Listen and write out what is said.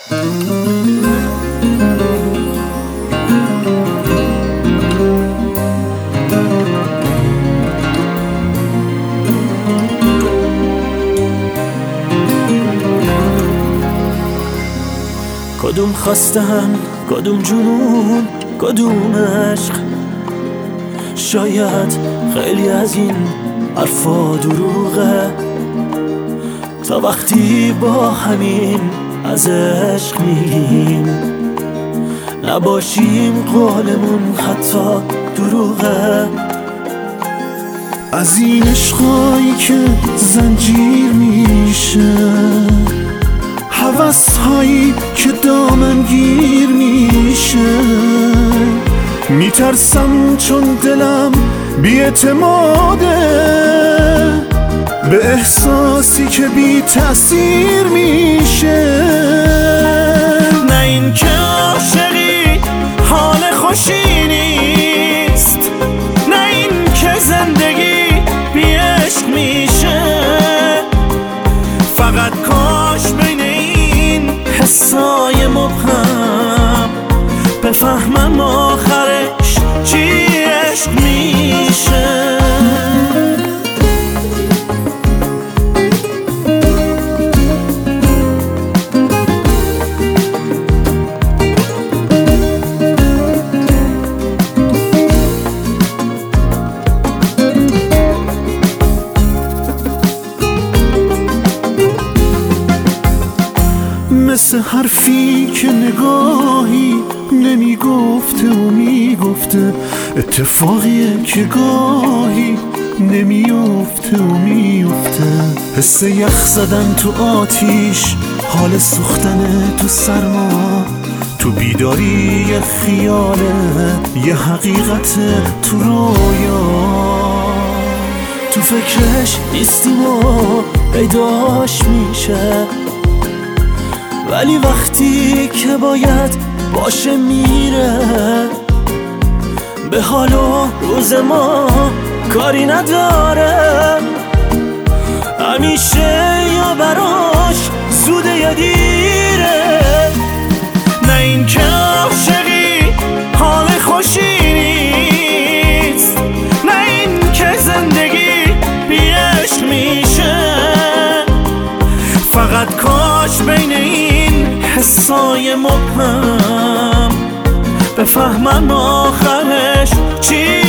کدوم خواستن، کدوم جنون، کدوم عشق؟ شاید خیلی از این حرفا دروغه، تا وقتی با همین از عشق میگیم نباشیم قولمون حتی دروغه. از این عشقایی که زنجیر میشه، هوس‌هایی که دامنگیر میشه، میترسم چون دلم بی‌اعتماده به احساسی که بی تأثیر میشه. نه این که عاشقی حال خوشی نیست، نه این که زندگی بی عشق میشه. فقط کاش بین این حسای مبهم بفهمم آخرش چی عشق میشه. مثل حرفی که نگاهی نمیگفته و میگفته، اتفاقیه که گاهی نمیفته و میفته. حس یخ زدن تو آتیش، حال سوختن تو سرما، تو بیداری یه خیاله، یه حقیقت تو رویا. تو فکرش نیستیم و پیداش میشه، ولی وقتی که باید باشه میره. به حال و روز ما کاری نداره، همیشه یا براش زوده یا دیره. نه این که عاشقی حال خوشی نیست، نه این که زندگی بی عشق میشه. فقط کاش بین این حسای مبهم بفهمم آخرش چی